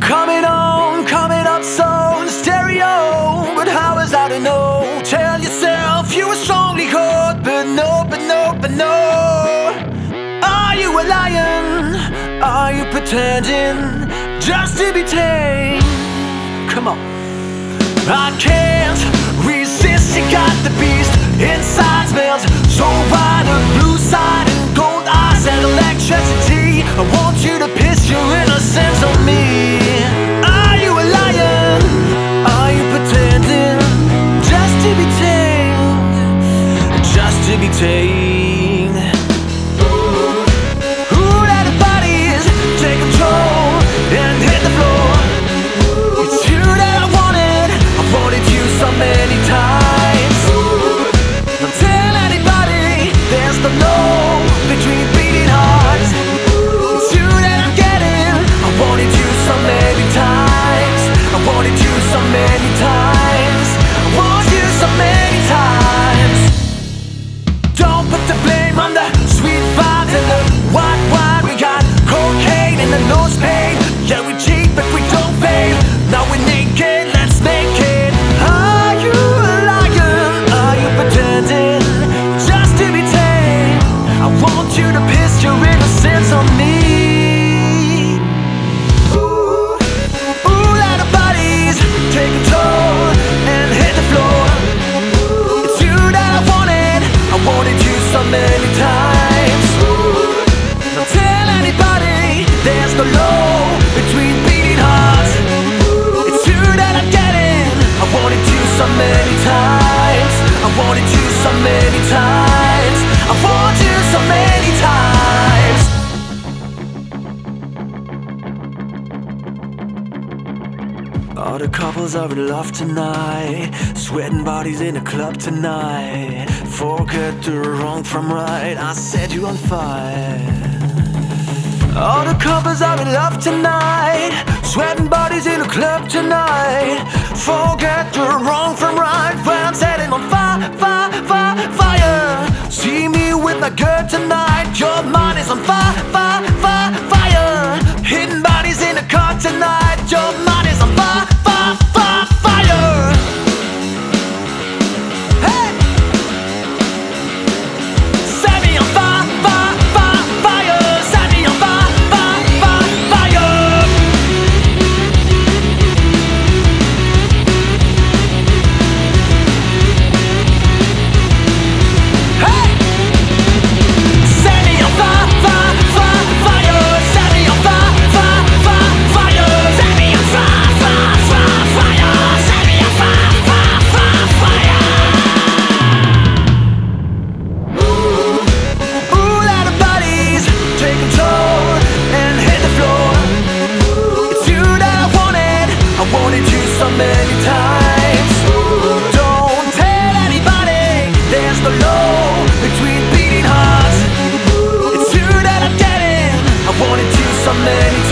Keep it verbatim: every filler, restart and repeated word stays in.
Coming on, coming up so in stereo. But how was I to know? Tell yourself you were strongly caught, but no, but no, but no. Are you a lion? Are you pretending just to be tame? Come on. I can't resist, you got the beast inside, smells so bright. The blue side and gold eyes and electricity. I want you to piss your innocence on me. Are you a lion? Are you pretending just to be tamed? Just to be tamed. Who let the bodies take control and hit the floor? It's you that I wanted, I wanted you so many times. Don't tell anybody there's no law between beating hearts. It's you that I'm getting, I wanted you so many times. I wanted you so many times. I want you so many times. Don't put the blame on the sweet vibes and the white wine. We got cocaine and the nose pain. Yeah, we cheat but we don't fail. Now we're naked, let's make it. Are you a lion? Are you pretending just to be tame? I want you to piss your innocence on me. Ooh, ooh, let our bodies take control and hit the floor. It's you that I wanted, I wanted you so many times. Don't tell anybody there's no law between beating hearts. It's you that I'm getting, I wanted you so many times. I wanted you so many times. I want you so many times. All the couples are in love tonight, sweating bodies in a club tonight. Forget the wrong from right, I set you on fire. All the couples are in love tonight, sweating bodies in a club tonight. Forget the wrong from right, when I'm setting on fire, fire, fire, fire. See me with my girl tonight, your mind is on fire, fire, fire, fire. Hidden bodies in a car tonight, your mind is on fire, fire, fire, fire. Hey! Set me on fire, fire, fire, fire. Set me on fire, fire, fire, fire. Hey! Set me on fire, fire, fire, fire. Set me on fire, fire, fire, fire. Set me on fire, fire, fire, fire. Set me on fire, fire, fire, fire. Ooh, let our bodies take control and hit the floor. It's you that I wanted, I wanted you so many times. Don't tell anybody there's no law between beating hearts. It's you that I'm getting, I wanted you so many